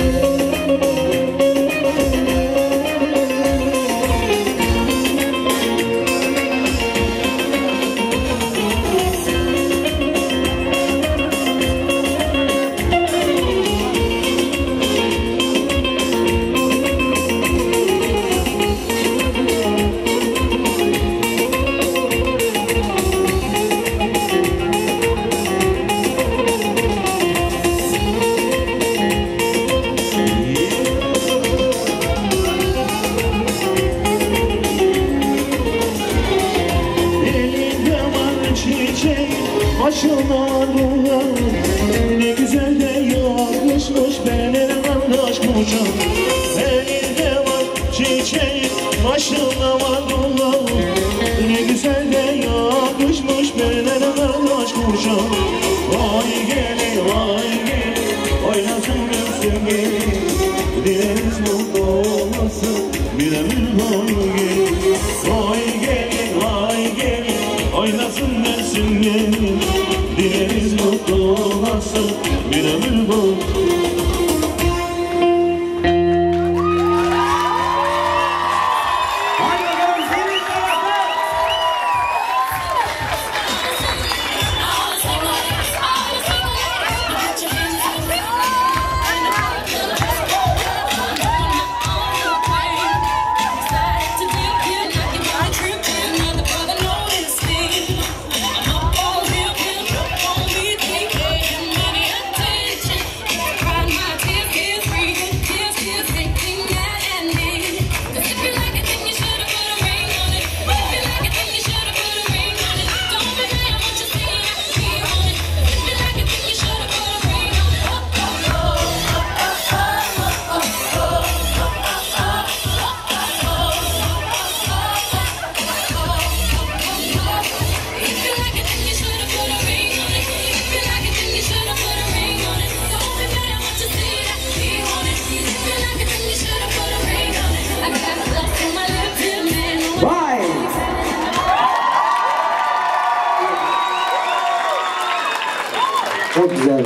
Çok güzeldi.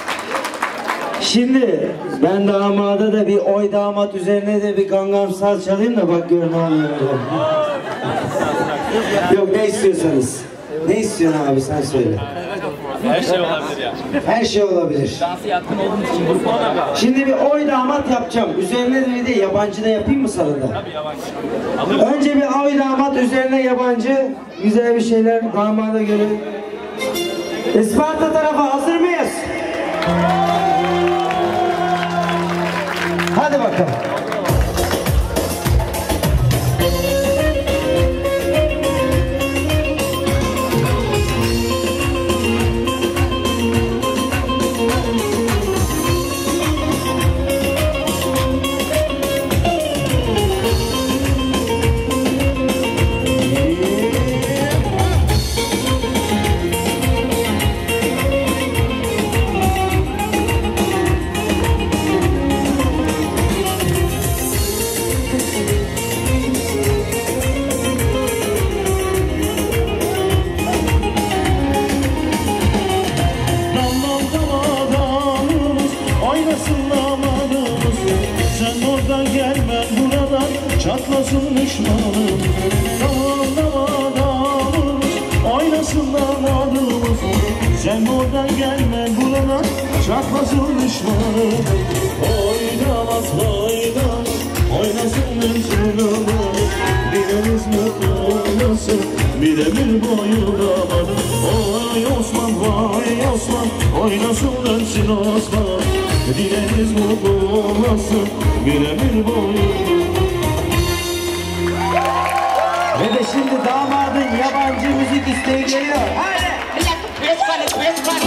Şimdi ben damada da bir oy damat üzerine de bir Gangnam Style çalayım da bak gör ne oluyor. Yok ne istiyorsanız. Ne istiyorsun abi sen söyle. Her şey olabilir ya. Her şey olabilir. Dansı yatkın olduğumuz için grup olabilir. Şimdi bir oy damat yapacağım. Üzerine de bir de yabancı da yapayım mı sana da? Tabii yabancı. Önce bir oy damat üzerine yabancı. Güzel bir şeyler damada göre. Isparta tarafı hazır mıyız? Hadi bakalım. Çatlasın düşmanım, damadamız, oynasın damadımız. Sen oradan gelme buradan, çatlasın düşmanım. Oynamaz faydan, oynasın düşmanım. Dilimiz mutlu oynasın, bir de bir boyu damadım. Oy Osman, vay Osman, oynasın dönsün Osman. Dilimiz mutlu olasın, bir de bir boyu. Ve de şimdi damadın yabancı müzik isteği geliyor. Haydi!